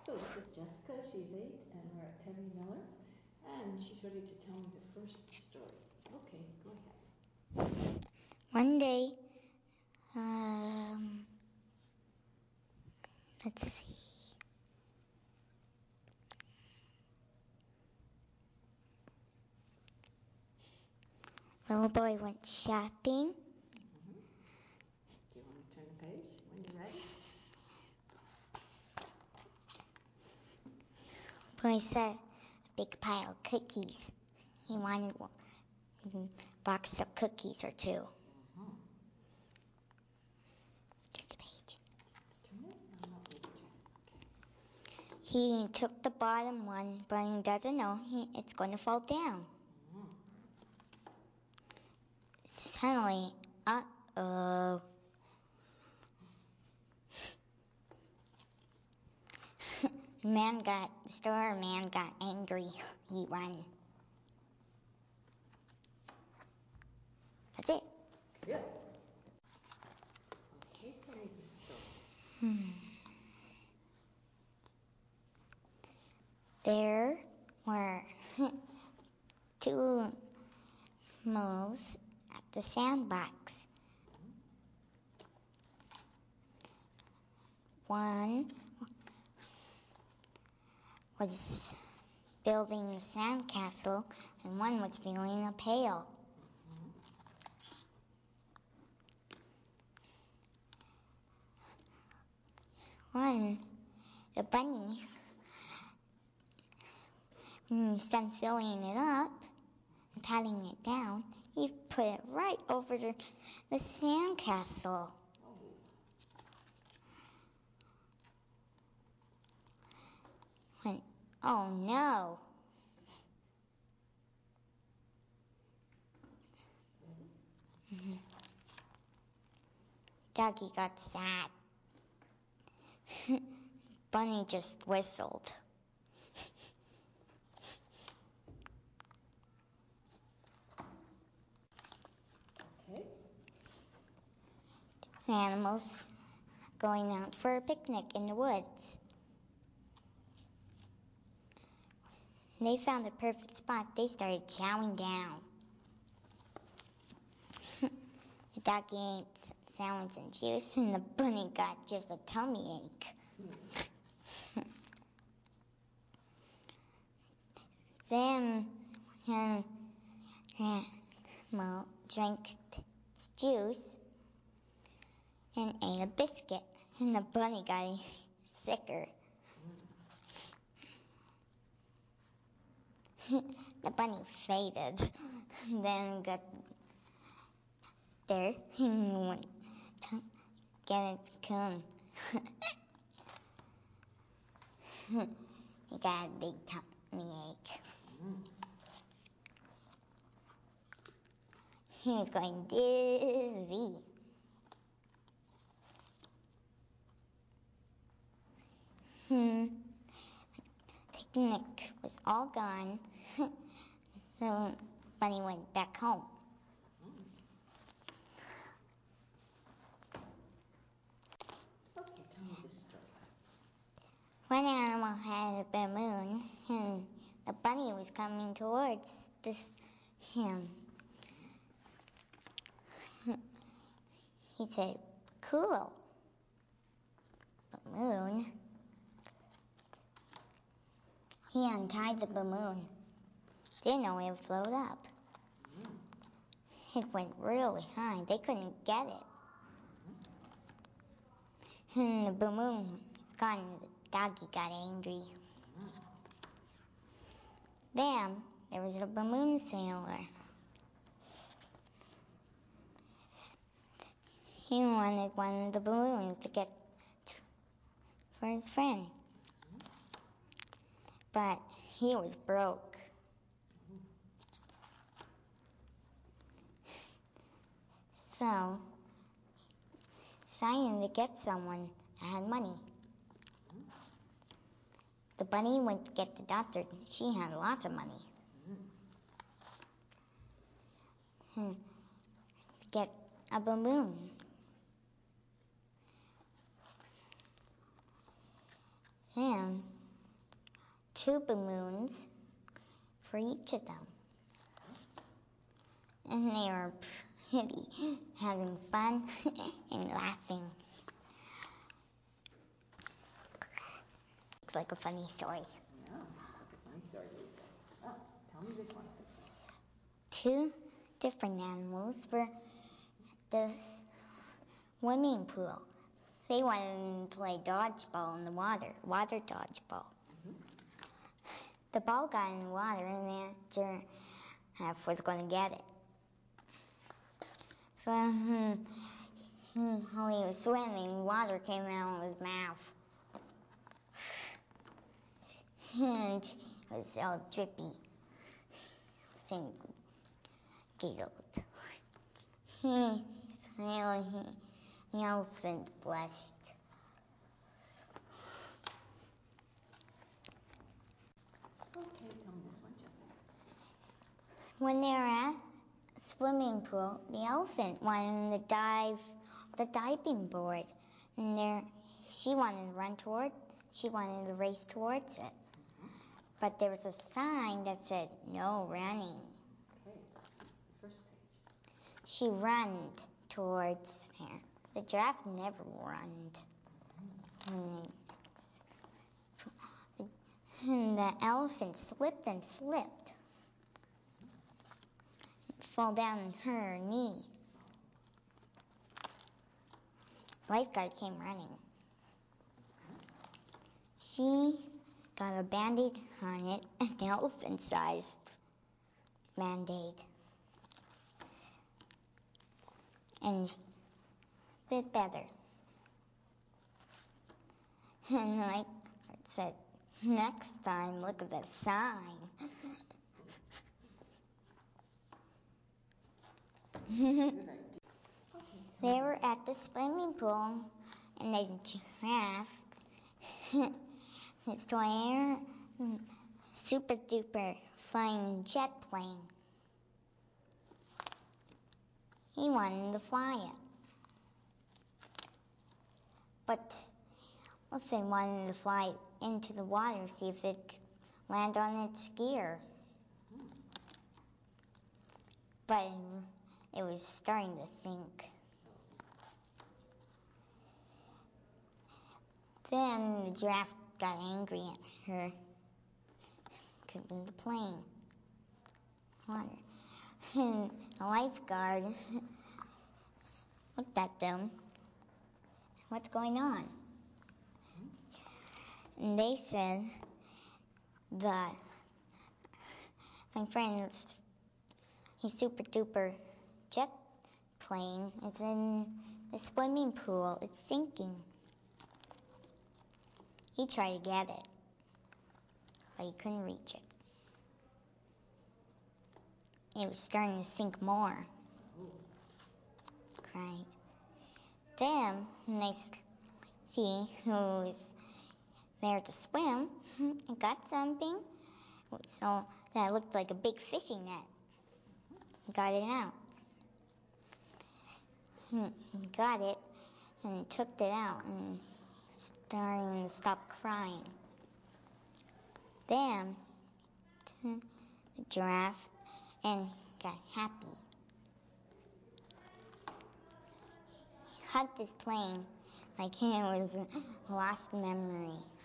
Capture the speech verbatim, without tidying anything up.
So this is Jessica, she's eight, and we're at Terry Miller, and she's ready to tell me the first story. Okay, go ahead. One day, um, let's see. Little boy went shopping. Mm-hmm. Do you want to turn the page when you're ready? Boy saw a big pile of cookies. He wanted one, a box of cookies or two. Mm-hmm. Turn the page. Turn it? I'm not ready to turn it. Okay. He took the bottom one, but he doesn't know he, it's going to fall down. Mm-hmm. Suddenly, uh-oh. man got, the store man got angry. He ran. That's it. Good. Okay, tell me the story. Hmm. There were two moles at the sandbox. One was building a sandcastle, and one was filling a pail. One, the bunny, when he's done filling it up and patting it down, he put it right over the, the sandcastle. Oh. Went, oh no. Mm-hmm. Doggy got sad. Bunny just whistled. Okay. The animals going out for a picnic in the woods. They found a perfect spot. They started chowing down. The doggy ate some salads and juice, and the bunny got just a tummy ache. Then, um, well, drank its juice and ate a biscuit, and the bunny got sicker. The bunny faded, then got there and went to get its cone. He got a big tummy ache. He was going dizzy. Hmm. Picnic was all gone. The bunny went back home. Okay, tell me the story. One animal had a balloon, and the bunny was coming towards this him. He said, "Cool. Balloon." He untied the balloon. Didn't know it would float up. It went really high. They couldn't get it. And the balloon gone. The doggy got angry. Then there was a balloon sailor. He wanted one of the balloons to get to, for his friend. But he was broke. So, decided to get someone that had money. The bunny went to get the doctor. She had lots of money. Hmm. To get a balloon. Then two balloons for each of them. And they were pretty, having fun and laughing. It's like a funny story. Yeah, it's like a funny story, Lisa. Oh, tell me this one. Two different animals were the swimming pool. They wanted to play dodgeball in the water, water dodgeball. Mm-hmm. The ball got in the water and the giraffe was going to get it. So hmm, while he was swimming, water came out of his mouth. And it was all drippy. And giggled. He, the elephant blushed. Okay, tell me this one, Jessica. When they were at a swimming pool, the elephant wanted to dive the diving board. And there, she wanted to run toward, she wanted to race towards it. Mm-hmm. But there was a sign that said, no running. Okay, that's the first page. She ran towards there. The giraffe never ran. Mm-hmm. And the elephant slipped and slipped. It fell down on her knee. Lifeguard came running. She got a band-aid on it, an elephant-sized band-aid. And a bit better. And the lifeguard said, next time, look at the sign. They were at the swimming pool, and the giraffe, his toy super duper flying jet plane. He wanted to fly it. But elephant wanted to fly into the water, see if it could land on its gear. But it was starting to sink. Then the giraffe got angry at her. Couldn't the plane. Water. And the lifeguard looked at them. What's going on? And they said that my friend's his super duper jet plane is in the swimming pool. It's sinking. He tried to get it, but he couldn't reach it. It was starting to sink more. Cried. Then, they see who was there to swim and got something so that looked like a big fishing net. Got it out. Got it and took it out and starting to stop crying. Then the giraffe and got happy. He hugged his plane like it was a lost memory.